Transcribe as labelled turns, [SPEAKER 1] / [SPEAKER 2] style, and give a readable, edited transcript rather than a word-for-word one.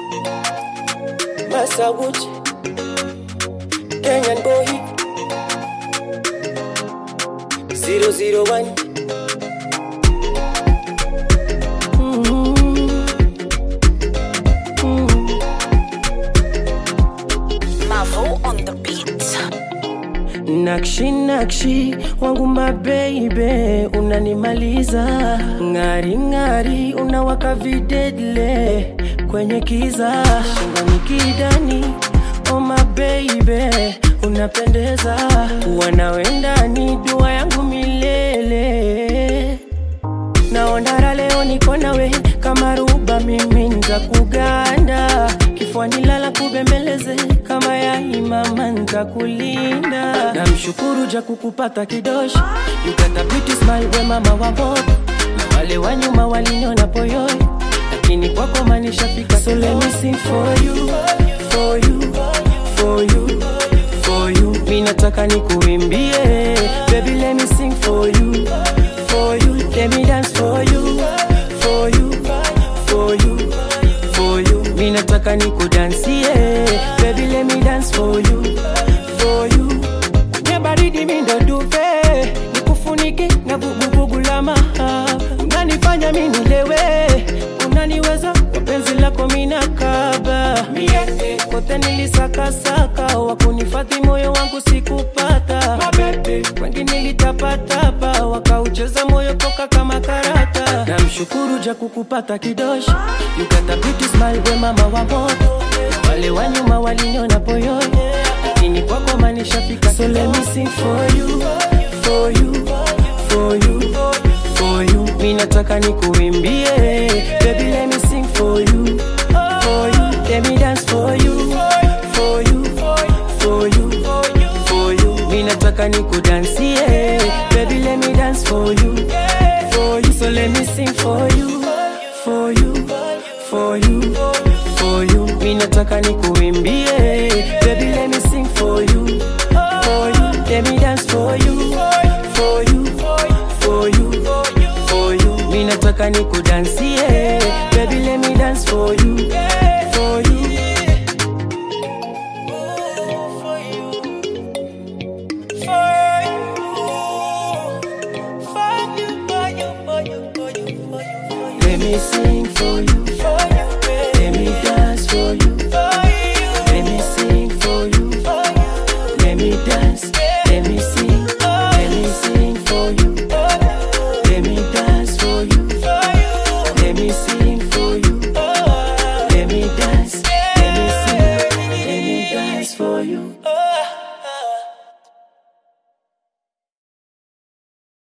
[SPEAKER 1] Massawood, Kenyan boy, 001.
[SPEAKER 2] Mavo on the beat.
[SPEAKER 1] Nakshi nakshi wangu mababy, unanimaliza. Ngari ngari unawaka videdle kwenye kiza. Shingoni kidani, oh my baby, unapendeza. Wanawendani dua yangu milele. Naondara leo niko nawe kama ruba, mimi nza kuganda. Kifuani lala kubembeleze kama ya imama nza kulinda. Namshukuru ja kukupata kidoshi. You got a pretty smile we mama wa moto. Na wale wa nyuma waliniona poyoi, lakini kwako manishafika. So let me sing for you, for you, for you, for you. Mimi nataka nikuimbie, baby let me sing for you, for you. Let me dance for you, for you, for you, for you. Mimi nataka nikudansie, baby let me dance for you, for you. Kwenye baridi mimi ndo duve, nikufunike na vuguvugu la mahaba. Unanifanya mimi nilewe, unaniweza kwa penzi lako mimi nakaba. Kote nilisaka saka, wakunifadhi moyo wangu sikupata. Wengi nilitapatapa, wakaucheza moyo toka kama karata. Namshukuru ja kukupata kidoshi. You got a pretty smile we mama wa moto. Wale wa nyuma waliniona poyoi, lakini kwako manishafika. So let me sing for you, for you, for you, for you. Mimi nataka nikuimbie, baby let me sing for you, for you. Let me dance for you, for you, for you, for you. Mimi nataka nikudansie, baby let me dance for you, for you. So let me sing for you, for you, for you, for you. Mimi nataka nikuimbie, baby let me sing for you, for you. Let me dance for you, for you, for you, for you. Mimi nataka nikudansie, baby let me dance for you, for you. Let me sing for you, let me dance for you, let me sing for you, let me dance, let me sing for you, let me dance for you, let me sing for you, let me dance, let me sing, let me dance for you.